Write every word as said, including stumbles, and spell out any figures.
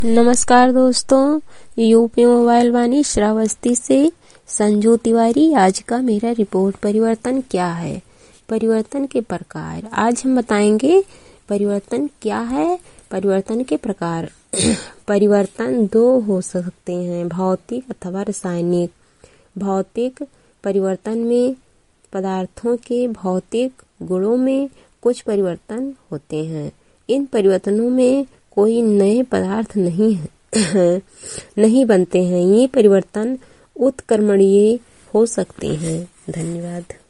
नमस्कार दोस्तों, UP mobile वाणी श्रावस्ती से संजू तिवारी। आज का मेरा रिपोर्ट परिवर्तन क्या है। परिवर्तन के प्रकार आज हम बताएंगे। परिवर्तन क्या है, परिवर्तन के प्रकार। परिवर्तन दो हो सकते हैं, भौतिक अथवा रासायनिक। भौतिक परिवर्तन में पदार्थों के भौतिक गुणों में कुछ परिवर्तन होते हैं। इन परिवर्तनों में कोई नए पदार्थ नहीं है नहीं बनते हैं। ये परिवर्तन उत्क्रमणीय हो सकते हैं। धन्यवाद।